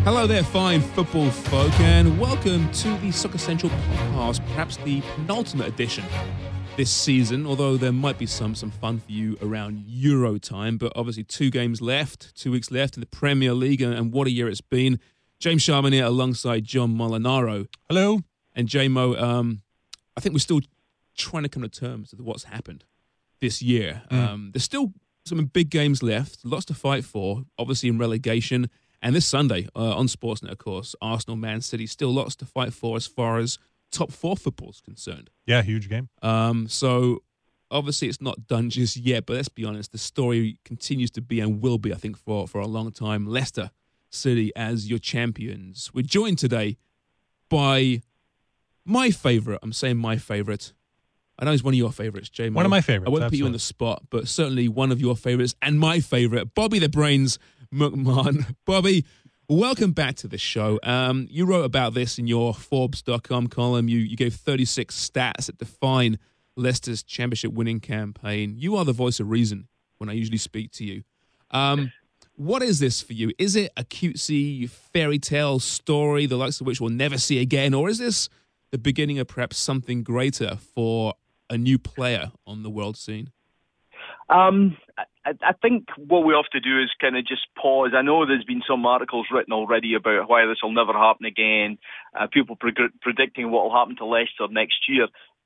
Hello there, fine football folk, and welcome to the Soccer Central podcast, perhaps the penultimate edition this season, although there might be some fun for you around Euro time, but obviously 2 games left, 2 weeks left in the Premier League, and what a year it's been. James Sharman here alongside John Molinaro. Hello. And JMO, I think we're still trying to come to terms with what's happened this year. There's still some big games left, lots to fight for, obviously in relegation. And this Sunday on Sportsnet, of course, Arsenal, Man City, still lots to fight for as far as top 4 football is concerned. Yeah, huge game. So obviously it's not done just yet, but let's be honest, the story continues to be and will be, I think, for a long time. Leicester City as your champions. We're joined today by my favourite. I'm saying my favourite. I know he's one of your favourites, Jay. One of my favourites. I won't put you on the spot, but certainly one of your favourites and my favourite, Bobby the Brains McMahon. Bobby, welcome back to the show. You wrote about this in your Forbes.com column. You gave 36 stats that define Leicester's championship winning campaign. You are the voice of reason when I usually speak to you. What is this for you? Is it a cutesy fairy tale story, the likes of which we'll never see again, or is this the beginning of perhaps something greater for a new player on the world scene? I think what we have to do is kind of just pause. I know there's been some articles written already about why this will never happen again, people predicting what will happen to Leicester next year.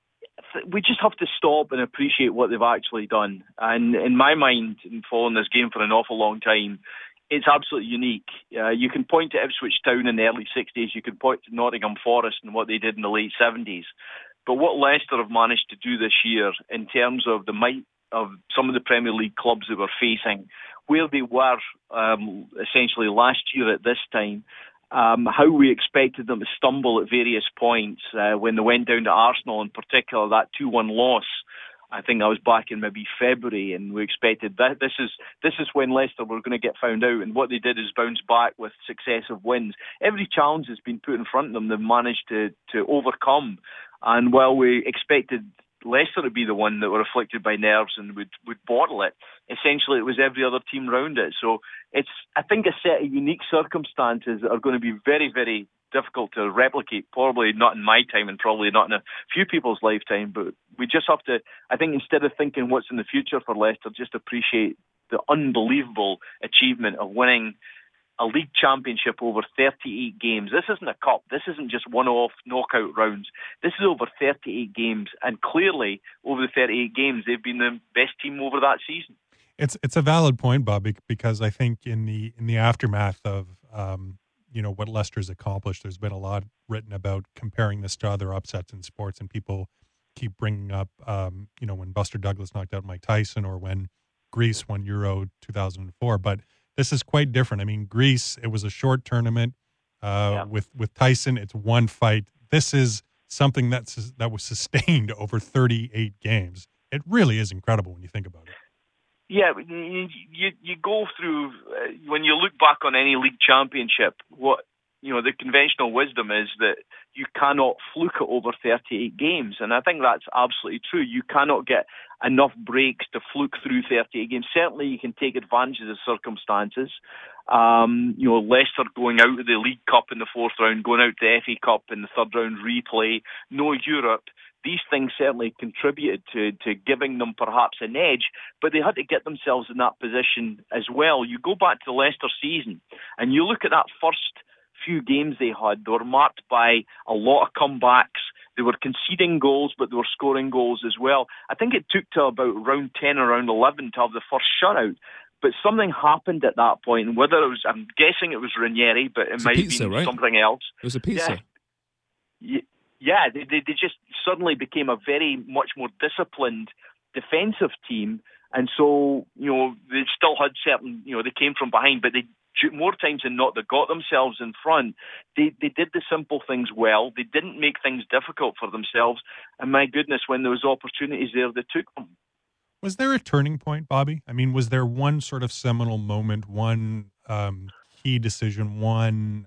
We just have to stop and appreciate what they've actually done. And in my mind, in following this game for an awful long time, it's absolutely unique. You can point to Ipswich Town in the early 60s. You can point to Nottingham Forest and what they did in the late 70s. But what Leicester have managed to do this year in terms of the might of some of the Premier League clubs that we're facing, where they were essentially last year at this time, how we expected them to stumble at various points when they went down to Arsenal, in particular that 2-1 loss. I think I was back in maybe February, and we expected that this is when Leicester were going to get found out, and what they did is bounce back with successive wins. Every challenge that's been put in front of them, they've managed to overcome. And while we expected Leicester to be the one that were afflicted by nerves and would bottle it, essentially it was every other team around it. So it's, I think, a set of unique circumstances that are going to be very, very difficult to replicate, probably not in my time and probably not in a few people's lifetime, but we just have to, I think, instead of thinking what's in the future for Leicester, just appreciate the unbelievable achievement of winning a league championship over 38 games. This isn't a cup. This isn't just one-off knockout rounds. This is over 38 games, and clearly over the 38 games, they've been the best team over that season. It's a valid point, Bob, because I think in the aftermath of what Leicester's accomplished, there's been a lot written about comparing this to other upsets in sports, and people keep bringing up when Buster Douglas knocked out Mike Tyson or when Greece won Euro 2004, but this is quite different. I mean, Greece, it was a short tournament. With Tyson, it's one fight. This is something that was sustained over 38 games. It really is incredible when you think about it. Yeah, you go through, when you look back on any league championship, what the conventional wisdom is that you cannot fluke it over 38 games. And I think that's absolutely true. You cannot get enough breaks to fluke through 38 games. Certainly you can take advantage of the circumstances. Leicester going out of the League Cup in the 4th round, going out to the FA Cup in the 3rd round replay, no Europe. These things certainly contributed to giving them perhaps an edge, but they had to get themselves in that position as well. You go back to the Leicester season and you look at that first few games they were marked by a lot of comebacks. They were conceding goals, but they were scoring goals as well. I think it took to about round 10 or round 11 to have the first shutout. But something happened at that point, and whether it was, I'm guessing it was Ranieri, but it might have been something else. It was a pizza. Yeah, they just suddenly became a very much more disciplined defensive team. And so, they still had certain, they came from behind, but they more times than not, they got themselves in front. They did the simple things well. They didn't make things difficult for themselves. And my goodness, when there was opportunities there, they took them. Was there a turning point, Bobby? I mean, was there one sort of seminal moment, one key decision, one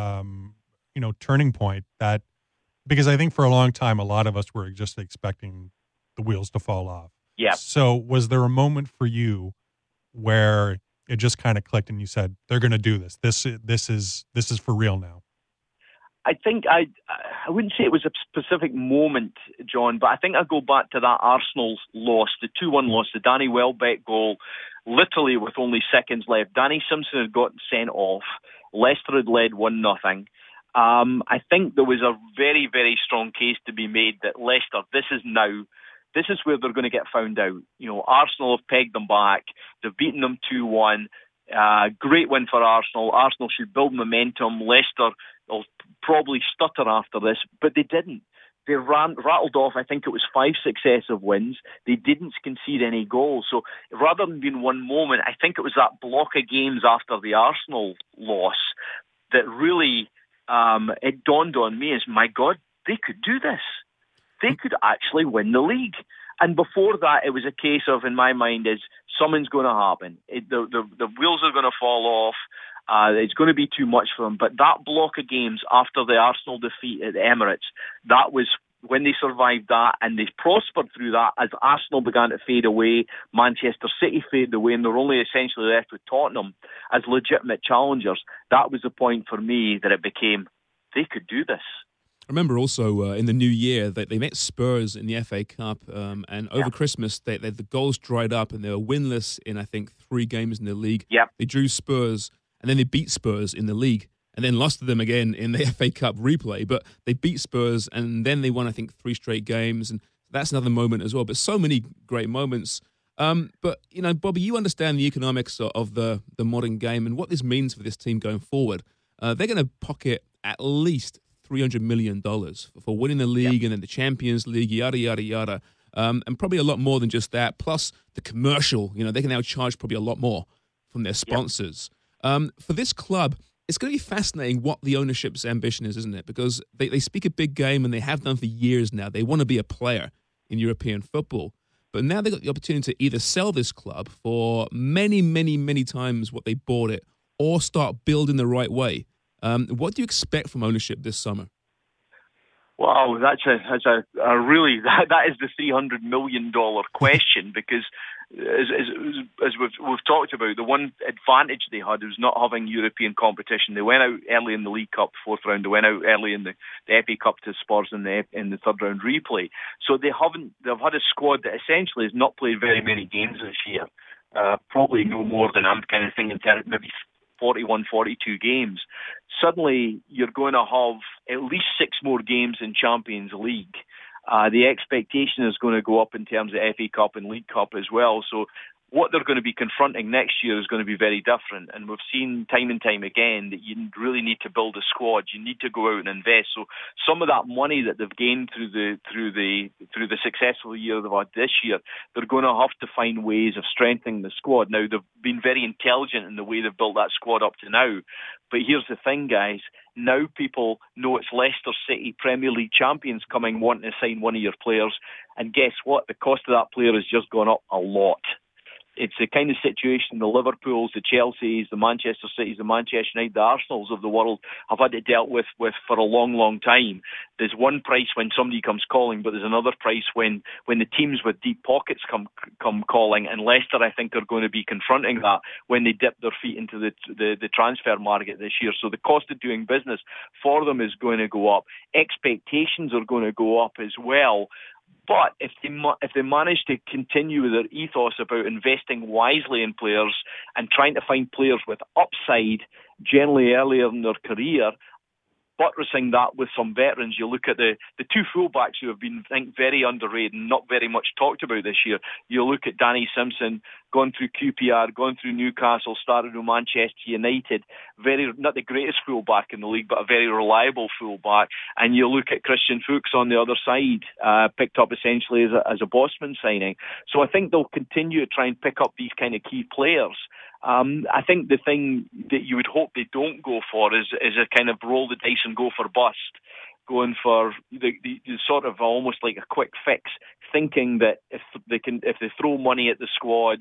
turning point that, because I think for a long time, a lot of us were just expecting the wheels to fall off. Yeah. So was there a moment for you where it just kind of clicked and you said, they're going to do this. This is for real now? I think I wouldn't say it was a specific moment, John, but I think I go back to that Arsenal loss, the 2-1 loss, the Danny Welbeck goal, literally with only seconds left. Danny Simpson had gotten sent off. Leicester had led 1-0. I think there was a very, very strong case to be made that Leicester, this is where they're going to get found out. You know, Arsenal have pegged them back. They've beaten them 2-1. Great win for Arsenal. Arsenal should build momentum. Leicester will probably stutter after this, but they didn't. They rattled off, I think it was 5 successive wins. They didn't concede any goals. So rather than being one moment, I think it was that block of games after the Arsenal loss that really it dawned on me as, my God, they could do this. They could actually win the league. And before that, it was a case of, in my mind, is something's going to happen. The wheels are going to fall off. It's going to be too much for them. But that block of games after the Arsenal defeat at the Emirates, that was when they survived that, and they prospered through that as Arsenal began to fade away, Manchester City faded away, and they're only essentially left with Tottenham as legitimate challengers. That was the point for me that it became, they could do this. I remember also in the new year that they met Spurs in the FA Cup, and over Christmas the goals dried up and they were winless in, I think, 3 games in the league. Yep. They drew Spurs and then they beat Spurs in the league and then lost to them again in the FA Cup replay. But they beat Spurs and then they won, I think, 3 straight games, and that's another moment as well. But so many great moments. But, you know, Bobby, you understand the economics of the modern game and what this means for this team going forward. They're going to pocket at least $300 million for winning the league and then the Champions League, yada, yada, yada. And probably a lot more than just that. Plus the commercial, you know, they can now charge probably a lot more from their sponsors. For this club, it's going to be fascinating what the ownership's ambition is, isn't it? Because they speak a big game and they have done for years now. They want to be a player in European football. But now they've got the opportunity to either sell this club for many, many, many times what they bought it or start building the right way. What do you expect from ownership this summer? Wow, that is the $300 million question, because as we've talked about, the one advantage they had was not having European competition. They went out early in the League Cup 4th round. They went out early in the FA Cup to Spurs in the 3rd round replay. So they've had a squad that essentially has not played very many games this year. Probably no more than I'm kind of thinking, maybe 41, 42 games. Suddenly, you're going to have at least 6 more games in Champions League. The expectation is going to go up in terms of FA Cup and League Cup as well. So what they're going to be confronting next year is going to be very different. And we've seen time and time again that you really need to build a squad. You need to go out and invest. So some of that money that they've gained through the successful year they've had this year, they're going to have to find ways of strengthening the squad. Now, they've been very intelligent in the way they've built that squad up to now. But here's the thing, guys. Now people know it's Leicester City, Premier League champions, coming wanting to sign one of your players. And guess what? The cost of that player has just gone up a lot. It's the kind of situation the Liverpools, the Chelseas, the Manchester Cities, the Manchester United, the Arsenals of the world have had to deal with for a long, long time. There's one price when somebody comes calling, but there's another price when the teams with deep pockets come calling. And Leicester, I think, are going to be confronting that when they dip their feet into the transfer market this year. So the cost of doing business for them is going to go up. Expectations are going to go up as well. But if they manage to continue with their ethos about investing wisely in players and trying to find players with upside, generally earlier in their career, buttressing that with some veterans, you look at the 2 fullbacks who have been, I think, very underrated and not very much talked about this year. You look at Danny Simpson, gone through QPR, gone through Newcastle, started with Manchester United, not the greatest fullback in the league, but a very reliable fullback. And you look at Christian Fuchs on the other side, picked up essentially as a Bosman signing. So I think they'll continue to try and pick up these kind of key players. I think the thing that you would hope they don't go for is a kind of roll the dice and go for bust, going for the sort of almost like a quick fix, thinking that if they throw money at the squad,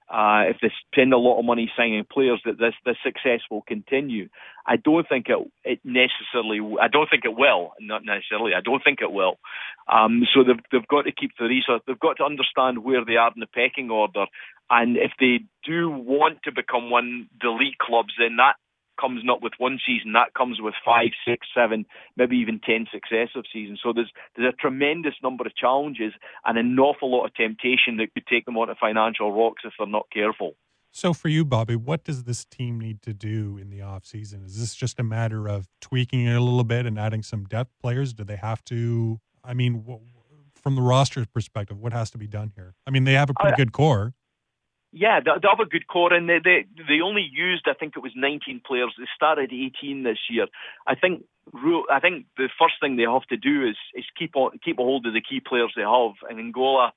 if they spend a lot of money signing players, that this success will continue. I don't think it necessarily. I don't think it will. Not necessarily. I don't think it will. So they've got to keep the resource. They've got to understand where they are in the pecking order, And if they do want to become one of the elite clubs, then that comes not with one season, that comes with 5, 6, 7, maybe even 10 successive seasons. So there's a tremendous number of challenges and an awful lot of temptation that could take them onto financial rocks if they're not careful. So for you, Bobby, what does this team need to do in the offseason? Is this just a matter of tweaking it a little bit and adding some depth players? Do they have to, I mean, from the roster perspective, what has to be done here? I mean, they have a pretty good core. Yeah, they have a good core, and they only used, I think it was 19 players. They started 18 this year. I think the first thing they have to do is keep a hold of the key players they have. And N'Gola,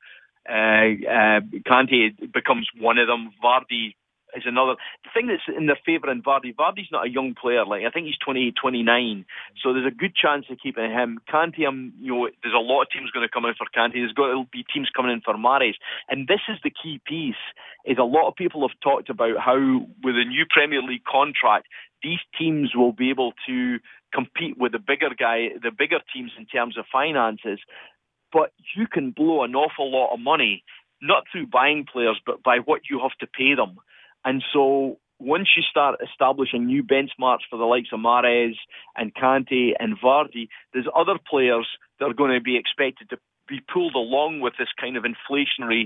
Kante becomes one of them. Vardy is another. The thing that's in their favour in Vardy's not a young player. Like, I think he's 28, 29. So there's a good chance of keeping him. Kante, there's a lot of teams going to come in for Kante. There's got to be teams coming in for Mahrez. And this is the key piece, is a lot of people have talked about how with a new Premier League contract, these teams will be able to compete with the bigger teams in terms of finances. But you can blow an awful lot of money, not through buying players, but by what you have to pay them. And so once you start establishing new benchmarks for the likes of Mahrez and Kante and Vardy, there's other players that are going to be expected to be pulled along with this kind of inflationary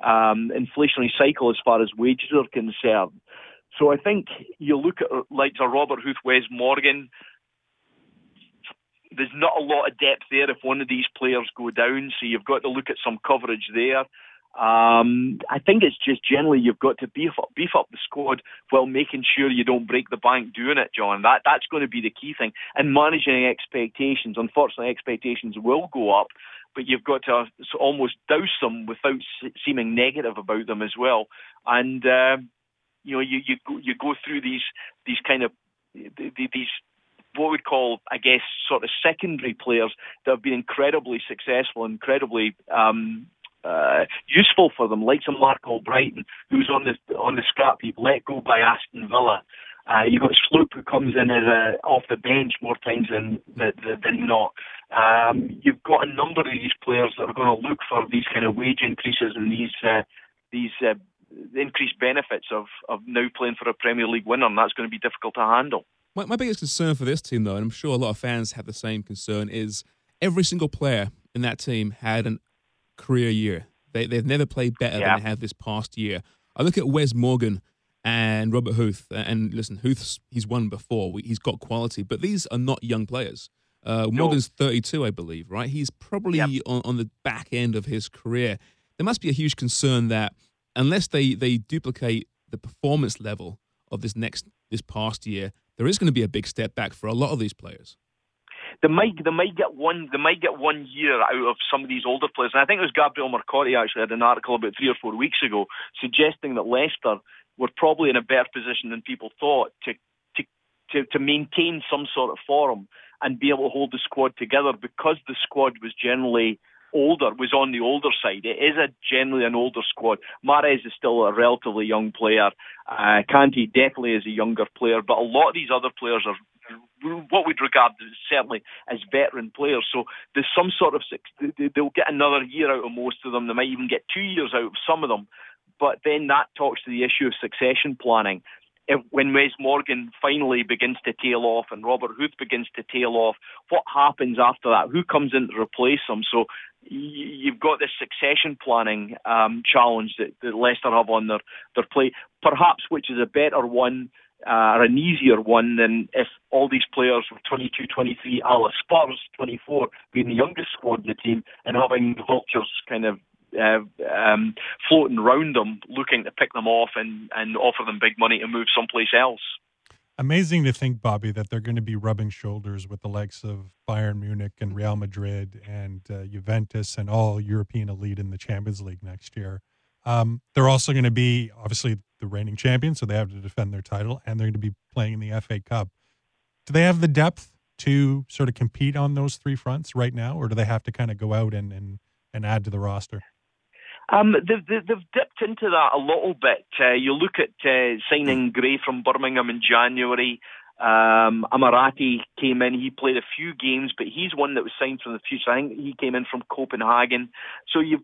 cycle as far as wages are concerned. So I think you look at like Robert Huth, Wes Morgan. There's not a lot of depth there if one of these players go down, so you've got to look at some coverage there. I think it's just generally you've got to beef up the squad while making sure you don't break the bank doing it, John. That's going to be the key thing. And managing expectations. Unfortunately, expectations will go up, but you've got to almost douse them without seeming negative about them as well. And you go through these kind of these what we'd call, I guess, sort of secondary players that have been incredibly successful, incredibly useful for them, like some Mark Albrighton, who's on the scrap heap, let go by Aston Villa. You've got Sloop, who comes in as off the bench more times than not. You've got a number of these players that are going to look for these kind of wage increases and these increased benefits of now playing for a Premier League winner, and that's going to be difficult to handle. My biggest concern for this team, though, and I'm sure a lot of fans have the same concern, is every single player in that team had a career year. They've never played better than they have this past year. I look at Wes Morgan and Robert Huth, and listen, he's won before. He's got quality, but these are not young players. Morgan's 32, I believe, right? He's probably on the back end of his career. There must be a huge concern that unless they duplicate the performance level of this past year, there is going to be a big step back for a lot of these players. They might get one year out of some of these older players. And I think it was Gabriel Marcotti actually had an article about 3 or 4 weeks ago suggesting that Leicester were probably in a better position than people thought to maintain some sort of form and be able to hold the squad together, because the squad was generally was on the older side. It is generally an older squad. Mahrez is still a relatively young player. Kante definitely is a younger player, but a lot of these other players are what we'd regard certainly as veteran players. So there's some sort of they'll get another year out of most of them. They might even get 2 years out of some of them. But then that talks to the issue of succession planning. When Wes Morgan finally begins to tail off and Robert Huth begins to tail off, what happens after that? Who comes in to replace them? So you've got this succession planning challenge that Leicester have on their plate, perhaps, which is a better one or an easier one than if all these players were 22, 23, a la Spurs, 24, being the youngest squad in the team and having the vultures kind of floating around them, looking to pick them off and offer them big money to move someplace else. Amazing to think, Bobby, that they're going to be rubbing shoulders with the likes of Bayern Munich and Real Madrid and Juventus and all European elite in the Champions League next year. They're also going to be, obviously, the reigning champions, so they have to defend their title, and they're going to be playing in the FA Cup. Do they have the depth to sort of compete on those three fronts right now, or do they have to kind of go out and add to the roster? They've dipped into that a little bit. You look at signing Gray from Birmingham in January. Amarati came in. He played a few games, but he's one that was signed from the future. I think he came in from Copenhagen. So you've got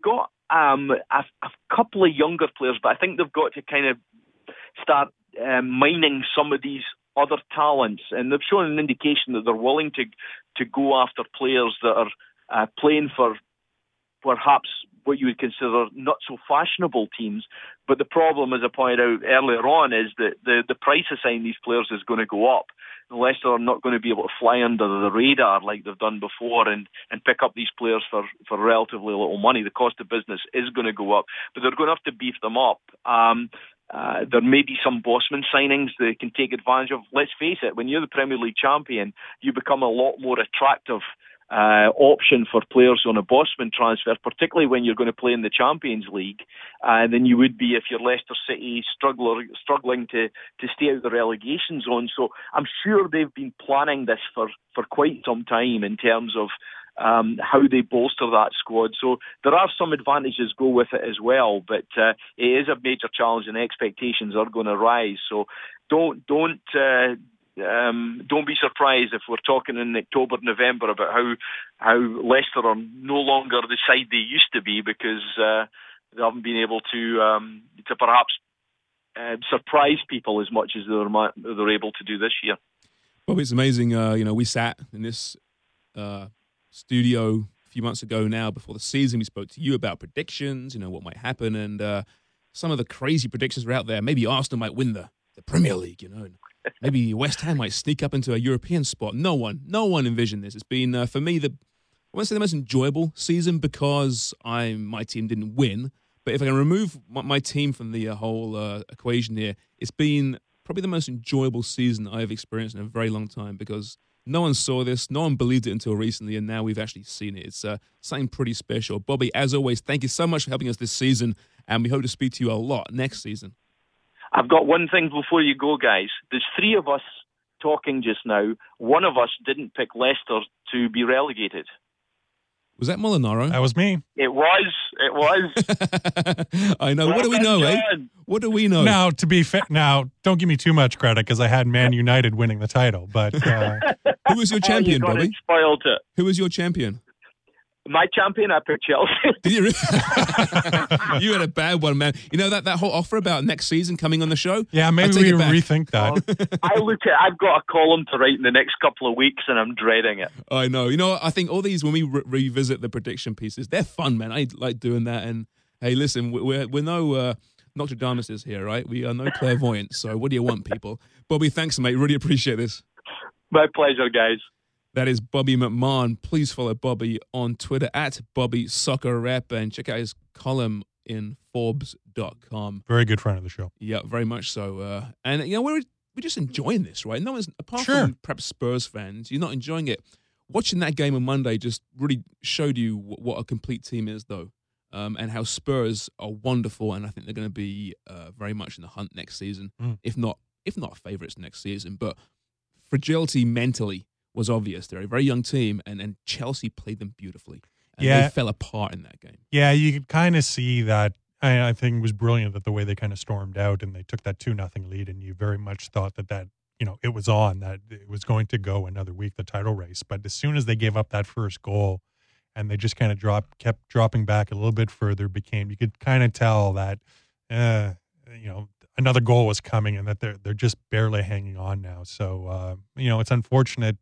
a couple of younger players, but I think they've got to kind of start mining some of these other talents, and they've shown an indication that they're willing to go after players that are playing for perhaps what you would consider not so fashionable teams. But the problem, as I pointed out earlier on, is that the price of signing these players is going to go up. Leicester are not going to be able to fly under the radar like they've done before and pick up these players for relatively little money. The cost of business is going to go up, but they're going to have to beef them up. There may be some Bosman signings they can take advantage of. Let's face it, when you're the Premier League champion, you become a lot more attractive option for players on a Bosman transfer, particularly when you're going to play in the Champions League, than you would be if you're Leicester City struggling to stay out of the relegation zone. So I'm sure they've been planning this for quite some time in terms of how they bolster that squad. So there are some advantages go with it as well, but it is a major challenge and expectations are going to rise. So don't be surprised if we're talking in October, November about how Leicester are no longer the side they used to be because they haven't been able to perhaps surprise people as much as they're able to do this year. Bobby, it's amazing. We sat in this studio a few months ago now before the season. We spoke to you about predictions, what might happen, and some of the crazy predictions were out there. Maybe Arsenal might win the Premier League, and maybe West Ham might sneak up into a European spot. No one envisioned this. It's been, for me, I won't say the most enjoyable season because my team didn't win. But if I can remove my team from the whole equation here, it's been probably the most enjoyable season I've experienced in a very long time because no one saw this, no one believed it until recently, and now we've actually seen it. It's something pretty special. Bobby, as always, thank you so much for helping us this season, and we hope to speak to you a lot next season. I've got one thing before you go, guys. There's three of us talking just now. One of us didn't pick Leicester to be relegated. Was that Molinaro? That was me. It was. I know. Well, what do we know, eh? What do we know? Now, to be fair, don't give me too much credit because I had Man United winning the title. But who was your champion, Bobby? Spoiled it. Who was your champion? My champion, I picked Chelsea. Did you really? You had a bad one, man. You know that whole offer about next season coming on the show? Yeah, maybe we rethink that. I've got a column to write in the next couple of weeks, and I'm dreading it. I know. I think all these, when we revisit the prediction pieces, they're fun, man. I like doing that. And hey, listen, we're no Nostradamus here, right? We are no clairvoyants. So what do you want, people? Bobby, thanks, mate. Really appreciate this. My pleasure, guys. That is Bobby McMahon. Please follow Bobby on Twitter at BobbySoccerRep and check out his column in Forbes.com. Very good friend of the show. Yeah, very much so. And we're just enjoying this, right? No one's apart Sure. from perhaps Spurs fans. You're not enjoying it. Watching that game on Monday just really showed you what a complete team is, though, and how Spurs are wonderful. And I think they're going to be very much in the hunt next season, if not favourites next season. But fragility mentally was obvious. They're a very young team, and Chelsea played them beautifully. And they fell apart in that game. Yeah, you could kind of see that. I think it was brilliant that the way they kind of stormed out and they took that 2-0 lead, and you very much thought that it was on, that it was going to go another week, the title race. But as soon as they gave up that first goal and they just kind of kept dropping back a little bit further, you could kind of tell that, another goal was coming and that they're just barely hanging on now. So, it's unfortunate.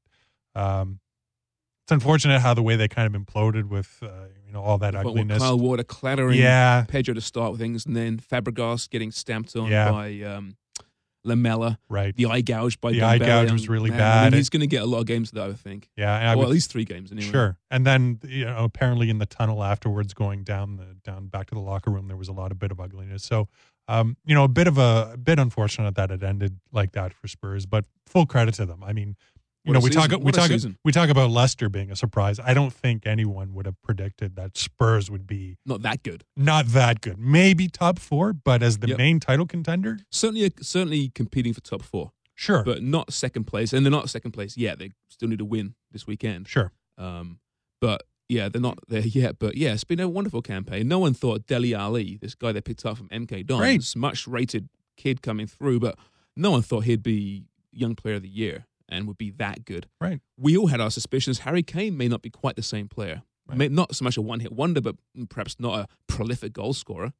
It's unfortunate how the way they kind of imploded with all that ugliness. Kyle Walker clattering Pedro to start with things, and then Fabregas getting stamped on by Lamella. Right. The eye gouge by the Dembele. eye gouge was really bad. He's going to get a lot of games of that, I think. Yeah, at least 3 games anyway. Sure. And then apparently in the tunnel afterwards, going down back to the locker room, there was a bit of ugliness. So a bit unfortunate that it ended like that for Spurs, but full credit to them. I mean, we talk about Leicester being a surprise. I don't think anyone would have predicted that Spurs would be not that good. Maybe top 4, but as the main title contender, certainly competing for top 4. Sure, but not second place, and they're not second place yet. They still need to win this weekend. Sure, but yeah, they're not there yet. But yeah, it's been a wonderful campaign. No one thought Dele Alli, this guy they picked up from MK Dons, much rated kid coming through, but no one thought he'd be Young Player of the Year and would be that good. Right. We all had our suspicions. Harry Kane may not be quite the same player. Not so much a one-hit wonder, but perhaps not a prolific goal scorer.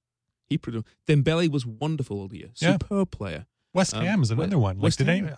Dembele was wonderful all year. Superb player. West Ham is another one. West Ham.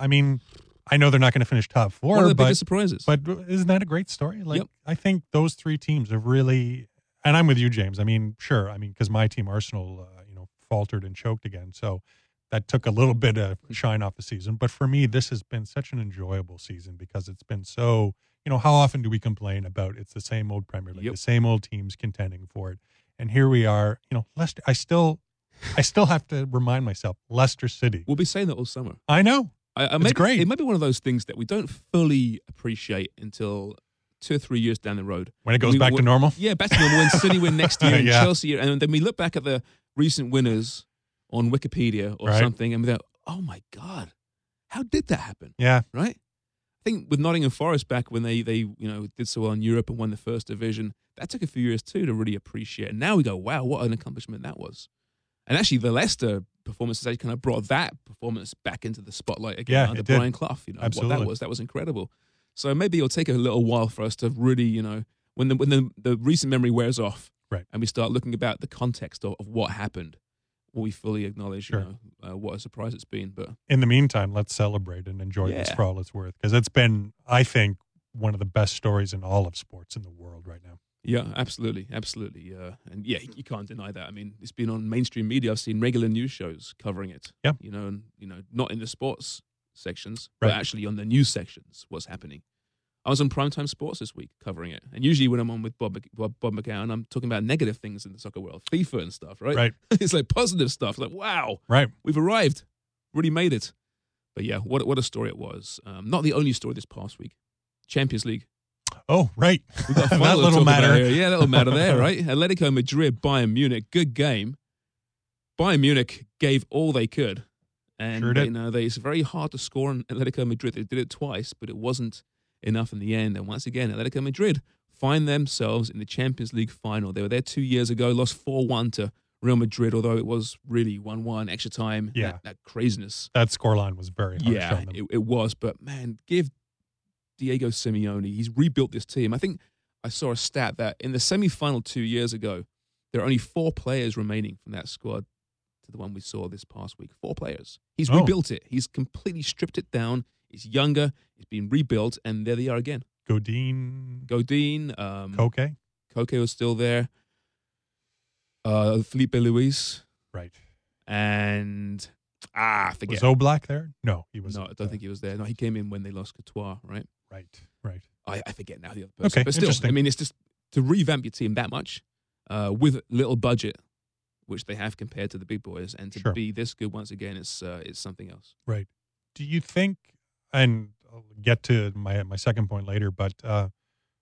I know they're not going to finish top four. One of the biggest surprises. But isn't that a great story? I think those three teams have really, and I'm with you, James. Sure. Because my team, Arsenal, faltered and choked again. So that took a little bit of shine off the season. But for me, this has been such an enjoyable season because it's been so, how often do we complain about it's the same old Premier League, the same old teams contending for it. And here we are, Leicester, I still have to remind myself, Leicester City. We'll be saying that all summer. I know. It's great. It might be one of those things that we don't fully appreciate until 2 or 3 years down the road. When it goes back to normal? Yeah, back to normal. When City win next year and Chelsea, and then we look back at the recent winners on Wikipedia or something, and we go, oh my God, how did that happen? Yeah. Right? I think with Nottingham Forest back when they did so well in Europe and won the first division, that took a few years too to really appreciate. And now we go, wow, what an accomplishment that was. And actually, the Leicester performance actually kind of brought that performance back into the spotlight again under Brian Clough. Absolutely. What that was incredible. So maybe it'll take a little while for us to really, when the recent memory wears off, right, and we start looking about the context of what happened, will we fully acknowledge, what a surprise it's been. But in the meantime, let's celebrate and enjoy this for all it's worth, because it's been, I think, one of the best stories in all of sports in the world right now. Yeah, absolutely. And you can't deny that. It's been on mainstream media. I've seen regular news shows covering it. Yeah. Not in the sports sections, but actually on the news sections, what's happening. I was on Primetime Sports this week covering it. And usually when I'm on with Bob McGowan, I'm talking about negative things in the soccer world, FIFA and stuff, right? Right. It's like positive stuff. Like, wow. Right. We've arrived. Really made it. But yeah, what a story it was. Not the only story this past week. Champions League. Oh, right. We've got that little matter. Yeah, that little matter there, right? Atletico Madrid, Bayern Munich, good game. Bayern Munich gave all they could. And, sure did. It's very hard to score on Atletico Madrid. They did it twice, but it wasn't enough in the end. And once again, Atletico Madrid find themselves in the Champions League final. They were there 2 years ago, lost 4-1 to Real Madrid, although it was really 1-1, extra time. Yeah. That craziness. That scoreline was very harsh on them. Yeah, it was. But, man, give Diego Simeone, he's rebuilt this team. I think I saw a stat that in the semi-final 2 years ago, there are only 4 players remaining from that squad to the one we saw this past week. 4 players. He's rebuilt it. He's completely stripped it down. It's younger. It's been rebuilt, and there they are again. Godin. Koke. Koke was still there. Felipe Luis. Right. And I forget. Was Oblak there? No, he was. No, I don't think he was there. No, he came in when they lost Courtois, right? Right. I forget now the other person. Okay, but still, interesting. It's just to revamp your team that much with little budget, which they have compared to the big boys, and to be this good once again, it's something else. Right. Do you think? And I'll get to my second point later, but I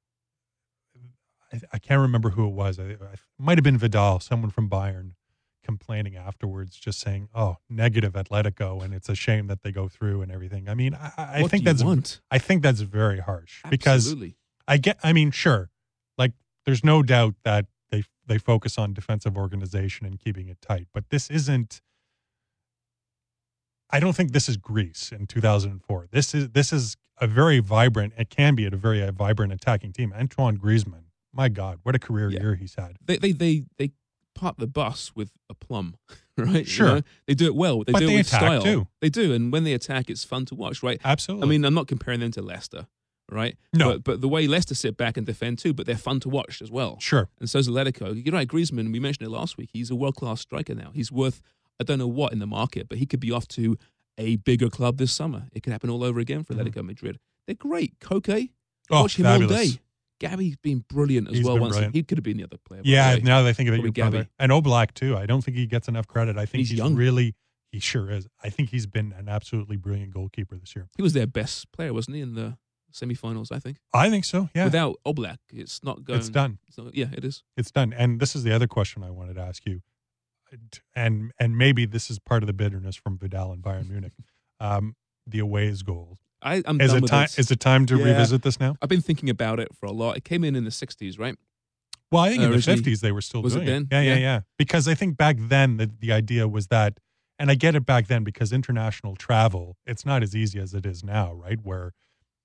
can't remember who it was. It might have been Vidal, someone from Bayern, complaining afterwards, just saying, negative Atletico, and it's a shame that they go through and everything. I think that's very harsh. Absolutely. Because sure, like there's no doubt that they focus on defensive organization and keeping it tight, but this isn't. I don't think this is Greece in 2004. This is a very vibrant. It can be a very vibrant attacking team. Antoine Griezmann, my God, what a career year he's had. They park the bus with a plum, right? Sure, they do it well. They but do they it with attack style too. They do, and when they attack, it's fun to watch, right? Absolutely. I'm not comparing them to Leicester, right? No, but the way Leicester sit back and defend too, but they're fun to watch as well. Sure. And so's Atletico. You're right, Griezmann. We mentioned it last week. He's a world-class striker now. He's worth I don't know what in the market, but he could be off to a bigger club this summer. It could happen all over again for Atletico Madrid. They're great. Koke, watch him fabulous. all day. Gabi's been brilliant as well. He could have been the other player. Yeah, now that I think of it, you're Gabi. And Oblak too. I don't think he gets enough credit. I think he's young. He sure is. I think he's been an absolutely brilliant goalkeeper this year. He was their best player, wasn't he, in the semi-finals, I think? I think so, yeah. Without Oblak, it's not going. It's done. It is. It's done. And this is the other question I wanted to ask you. And maybe this is part of the bitterness from Vidal and Bayern Munich. The aways goal. I'm done with this. Is it time to revisit this now? I've been thinking about it for a lot. It came in the 60s, right? Well, I think in the 50s they were still doing it. Then? Yeah. Because I think back then the idea was that, and I get it back then because international travel, it's not as easy as it is now, right? Where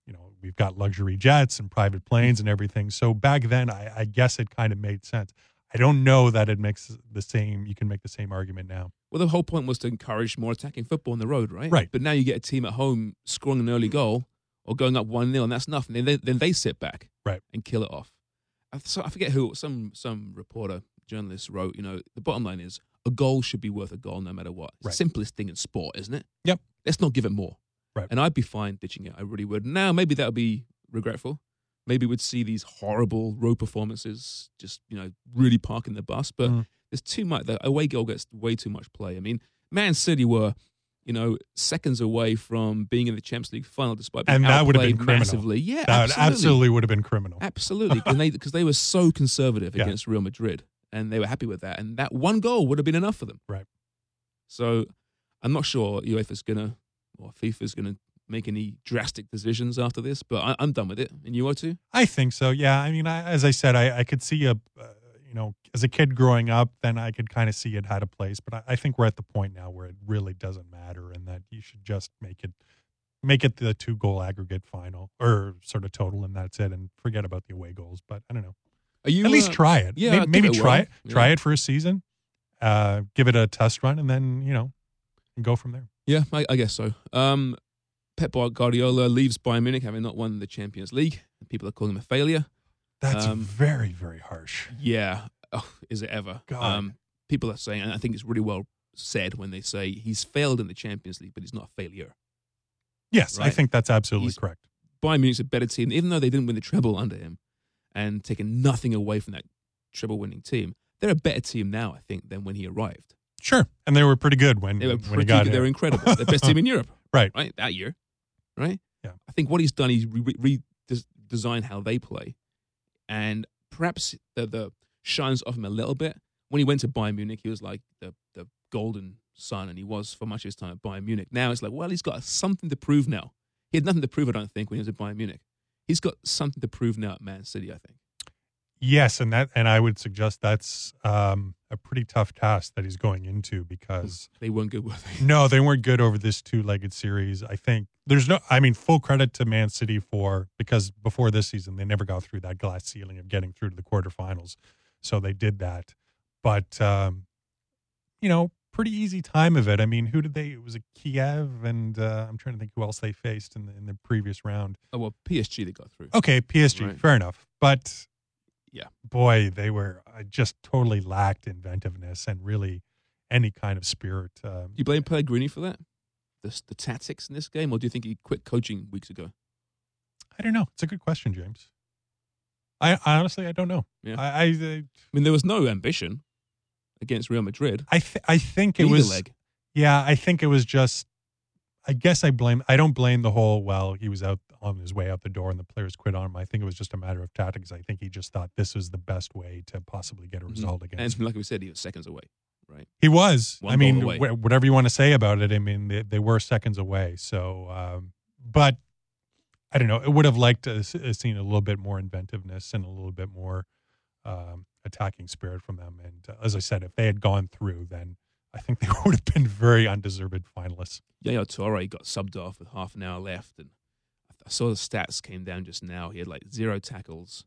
we've got luxury jets and private planes and everything. So back then, I guess it kind of made sense. I don't know that it makes you can make the same argument now. Well, the whole point was to encourage more attacking football on the road, right? Right. But now you get a team at home scoring an early goal or going up 1-0, and that's nothing. Then they sit back Right. and kill it off. So I forget who, some reporter, journalist wrote, the bottom line is a goal should be worth a goal no matter what. It's Right. the simplest thing in sport, isn't it? Yep. Let's not give it more. Right. And I'd be fine ditching it. I really would. Now, maybe that would be regretful. Maybe we'd see these horrible road performances, just, really parking the bus. But there's too much. The away goal gets way too much play. I mean, Man City were, seconds away from being in the Champions League final despite being And that would have been outplayed criminal. massively. Yeah, That absolutely would have been criminal. Absolutely. Because they were so conservative Yeah. against Real Madrid, and they were happy with that. And that one goal would have been enough for them. Right. So I'm not sure UEFA's FIFA's going to make any drastic decisions after this, but I'm done with it. And you are too? I think so. Yeah. I mean, as I said, I could see as a kid growing up, then I could kind of see it had a place. But I think we're at the point now where it really doesn't matter, and that you should just make it the 2-goal aggregate final or sort of total, and that's it, and forget about the away goals. But I don't know. Are you at least try it? Yeah, maybe give it try a it. whirl. Try Yeah. it for a season. Give it a test run, and then go from there. Yeah, I guess so. Pep Guardiola leaves Bayern Munich having not won the Champions League. People are calling him a failure. That's very, very harsh. Yeah. Oh, is it ever? God. People are saying, and I think it's really well said when they say he's failed in the Champions League, but he's not a failure. Yes, I Right. think that's absolutely He's- correct. Bayern Munich's a better team, even though they didn't win the treble under him and taken nothing away from that treble-winning team. They're a better team now, I think, than when he arrived. Sure, and they were pretty good when They were when he pretty got good. They were here. incredible. The best team in Europe. Right. Right? That year. Right? Yeah. I think what he's done, he's redesigned how they play. And perhaps the shines off him a little bit. When he went to Bayern Munich, he was like the golden son, and he was for much of his time at Bayern Munich. Now it's like, well, he's got something to prove now. He had nothing to prove, I don't think, when he was at Bayern Munich. He's got something to prove now at Man City, I think. Yes, and I would suggest that's a pretty tough task that he's going into because They weren't good, were they? no, they weren't good over this 2-legged series. I think full credit to Man City because before this season they never got through that glass ceiling of getting through to the quarterfinals, so they did that. But pretty easy time of it. I mean, it was a Kiev, and I'm trying to think who else they faced in the previous round. Oh, well, PSG they got through. Okay, PSG, Right. fair enough. But Yeah. boy, they were just totally lacked inventiveness and really any kind of spirit. Do you blame Pellegrini for that? The tactics in this game, or do you think he quit coaching weeks ago? I don't know. It's a good question, James. I honestly, I don't know. Yeah. I mean, there was no ambition against Real Madrid. I think it Neither was. leg. Yeah, I think it was just. I guess I don't blame the whole. Well, he was out on his way out the door, and the players quit on him. I think it was just a matter of tactics. I think he just thought this was the best way to possibly get a result against. And like we said, he was seconds away, right? He was. One I mean, goal away. whatever you want to say about it. I mean, they were seconds away. So, but I don't know. I would have liked to seen a little bit more inventiveness and a little bit more attacking spirit from them. And as I said, if they had gone through, then I think they would have been very undeserved finalists. Yaya Toure got subbed off with half an hour left, and I saw the stats came down just now. He had like 0 tackles,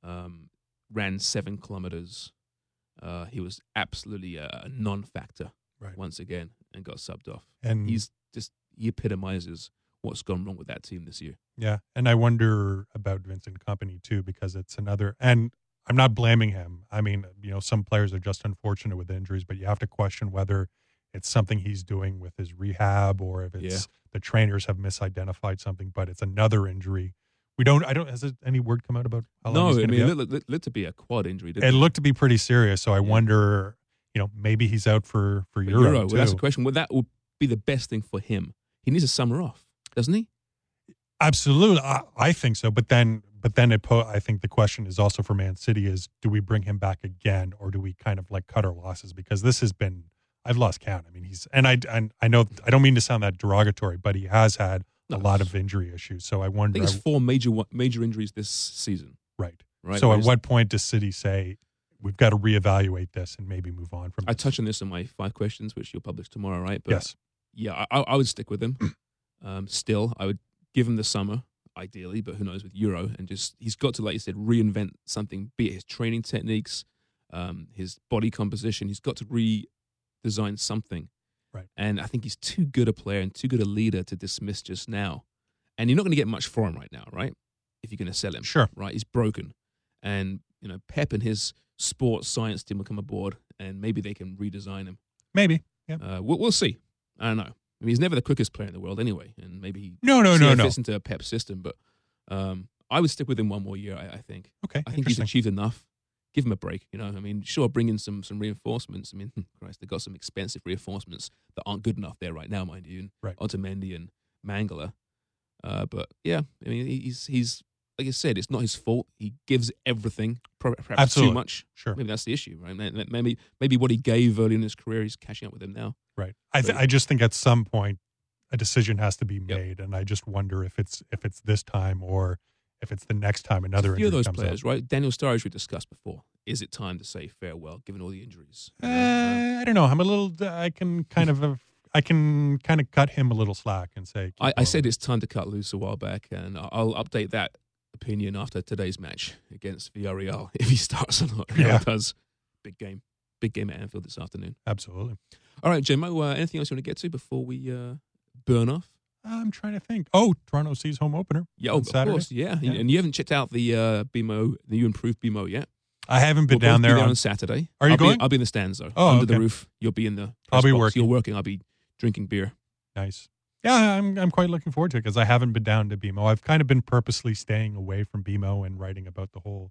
ran 7 kilometers. He was absolutely a non-factor Right. once again, and got subbed off. And He epitomizes what's gone wrong with that team this year. yeah, and I wonder about Vincent Kompany too, because it's another. And I'm not blaming him. I mean, some players are just unfortunate with injuries, but you have to question whether it's something he's doing with his rehab or if it's the trainers have misidentified something. But it's another injury. Has any word come out about how long No, he's I going to mean, be it out? looked to be a quad injury. It looked to be pretty serious. So I wonder, maybe he's out for Euro Well, too. that's the question. Well, that would be the best thing for him. He needs a summer off, doesn't he? Absolutely, I think so. But then I think the question is also for Man City is, do we bring him back again, or do we kind of like cut our losses? Because this has been, I've lost count. I mean, I know I don't mean to sound that derogatory, but he has had a lot of injury issues. So I I wonder, think it's 4 major injuries this season. right? Right. So at Whereas- what point does City say we've got to reevaluate this and maybe move on from? I this? touch on this in my 5 questions, which you'll publish tomorrow, right? But Yes. Yeah, I would stick with him. Still, I would give him the summer. ideally, but who knows with Euro, and just he's got to, like you said, reinvent something, be it his training techniques, his body composition. He's got to redesign something. Right. And I think he's too good a player and too good a leader to dismiss just now. And you're not going to get much for him right now, right? If you're going to sell him. Sure. Right? He's broken. And, Pep and his sports science team will come aboard, and maybe they can redesign him. Maybe. Yeah. We'll see. I don't know. I mean, he's never the quickest player in the world anyway, and maybe he No. fits into a Pep system. But I would stick with him one more year, I think. Okay. I think he's achieved enough. Give him a break, I mean, sure, bring in some reinforcements. I mean, Christ, they've got some expensive reinforcements that aren't good enough there right now, mind you. And right. Otamendi and Mangala. But yeah, I mean, he's like I said, it's not his fault. He gives everything, perhaps Absolutely. too much. Sure. Maybe that's the issue, right? Maybe what he gave early in his career, he's cashing out with him now. Right. I just think at some point a decision has to be Yep. made, and I just wonder if it's this time or if it's the next time another A few of injury those comes players, up. right? Daniel Sturridge we discussed before. Is it time to say farewell, given all the injuries? I don't know. I'm a little. I can kind of cut him a little slack and say. I said it's time to cut loose a while back, and I'll update that opinion after today's match against Villarreal if he starts or not. Yeah. Does. Big game at Anfield this afternoon. Absolutely. All right, Jimmo, anything else you want to get to before we burn off? I'm trying to think. Oh, Toronto sees home opener. Yeah, on of Saturday. course, yeah. Yeah. And you haven't checked out the BMO, the new improved BMO yet. I haven't been We'll down both there be on. on Saturday. Are you I'll going? I'll be in the stands though, Oh, under the okay. roof. You'll be in the. I'll press be box. working. You're working. I'll be drinking beer. Nice. Yeah, I'm quite looking forward to it because I haven't been down to BMO. I've kind of been purposely staying away from BMO and writing about the whole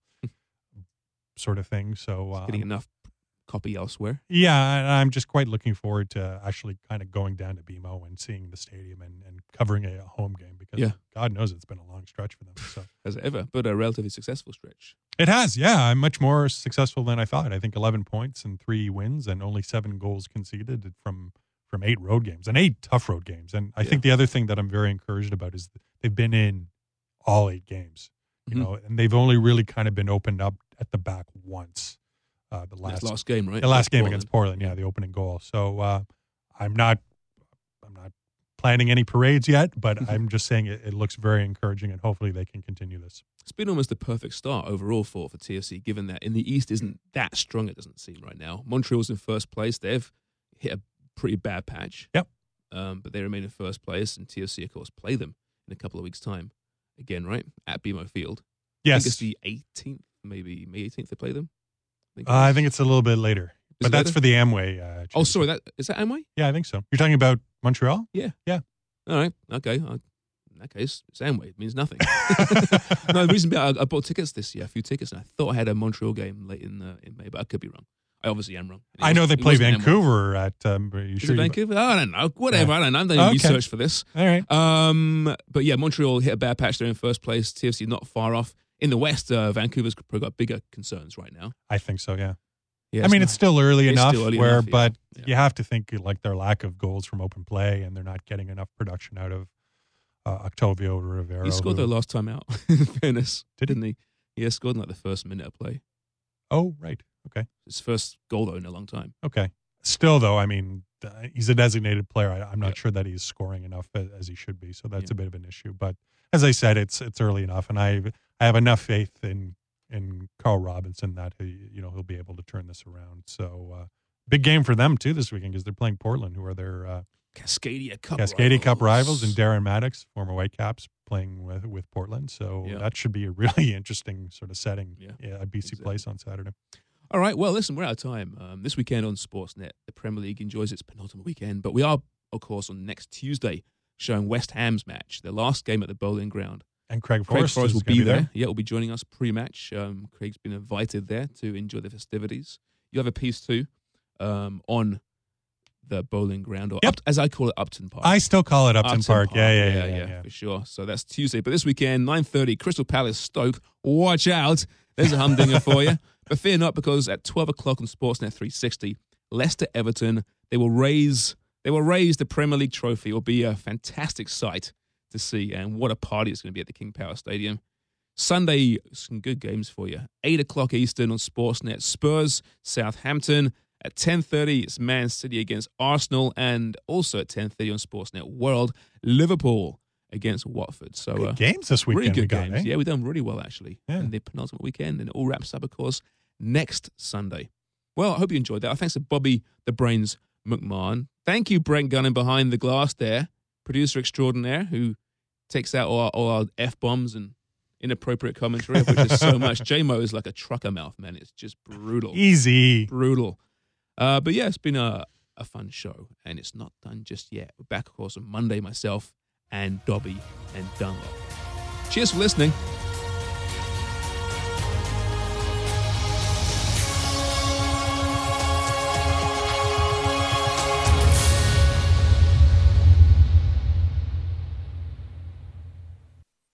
sort of thing. So Getting enough copy elsewhere. yeah, and I'm just quite looking forward to actually kind of going down to BMO and seeing the stadium and covering a home game because Yeah. God knows it's been a long stretch for them. So As ever, but a relatively successful stretch. it has, yeah. I'm much more successful than I thought. I think 11 points and 3 wins and only 7 goals conceded from 8 road games and 8 tough road games. And I think the other thing that I'm very encouraged about is they've been in all 8 games, you know, and they've only really kind of been opened up at the back once. The last game, right? The last game Portland. against Portland, yeah, the opening goal. So I'm not planning any parades yet, but I'm just saying it looks very encouraging, and hopefully they can continue this. It's been almost the perfect start overall for TFC, given that in the East isn't that strong, it doesn't seem right now. Montreal's in first place. They've hit a pretty bad patch. Yep. But they remain in first place, and TFC, of course, play them in a couple of weeks' time. Again, right? At BMO Field. Yes. I think it's the 18th, maybe May 18th they play them. I think it's a little bit later. But it that's later? for the Amway. Oh, sorry, is that Amway? Yeah, I think so. You're talking about Montreal? Yeah. Yeah. All right. Okay. In that case, it's Amway. It means nothing. No, the reason being, I bought tickets this year, a few tickets, and I thought I had a Montreal game late in May, but I could be wrong. I obviously am wrong. I know they play It wasn't Amway. Vancouver at. Are you Is sure? it Vancouver? I don't know. Whatever. I don't know. I'm doing research for this. All right. But yeah, Montreal hit a bad patch. They're in first place. TFC not far off. In the West, Vancouver's probably got bigger concerns right now. I think so, yeah. Yeah, I mean, it's still early it's enough, still early enough, yeah. but Yeah. you have to think like their lack of goals from open play, and they're not getting enough production out of Octavio Rivero. He scored who- their last time out, in fairness. Did he? Didn't he? Yeah, scored in like the first minute of play. Oh, right. Okay. His first goal, though, in a long time. Okay. Still, though, I mean, he's a designated player. I'm not Yeah. sure that he's scoring enough as he should be, so that's Yeah. a bit of an issue. But as I said, it's early enough, and I have enough faith in Carl Robinson that he'll be able to turn this around. So big game for them too this weekend because they're playing Portland, who are their Cascadia Cup rivals, and Darren Maddox, former Whitecaps, playing with Portland. So Yeah. that should be a really interesting sort of setting Yeah. at BC Exactly. Place on Saturday. All right. Well, listen, we're out of time. This weekend on Sportsnet, the Premier League enjoys its penultimate weekend, but we are, of course, on next Tuesday showing West Ham's match, their last game at the Bowling Ground. And Craig Craig Forrest, Forrest will is gonna be there. Yeah, will be joining us pre-match. Craig's been invited there to enjoy the festivities. You have a piece too on the Bowling Ground, or Yep. as I call it, Upton Park. I still call it Upton Park. Yeah, for sure. So that's Tuesday. But this weekend, 9:30, Crystal Palace Stoke. Watch out. There's a humdinger for you. But fear not, because at 12 o'clock on Sportsnet 360, Leicester Everton, they will raise the Premier League trophy. It will be a fantastic sight to see, and what a party it's going to be at the King Power Stadium. Sunday, some good games for you. 8 o'clock Eastern on Sportsnet, Spurs, Southampton. At 10:30, it's Man City against Arsenal, and also at 10:30 on Sportsnet World, Liverpool against Watford. So Good games this weekend. really good we got, games. eh? Yeah, we've done really well, actually. Yeah. And the penultimate weekend, and it all wraps up, of course, next Sunday. Well, I hope you enjoyed that. Thanks to Bobby the Brains McMahon. Thank you, Brent Gunnan, behind the glass there, producer extraordinaire, who takes out all our F-bombs and inappropriate commentary, of which is so much. J-Mo is like a trucker mouth, man. It's just brutal. Easy. Brutal. But yeah, it's been a fun show, and it's not done just yet. We're back, of course, on Monday, myself and Dobby and Dunlop. Cheers for listening.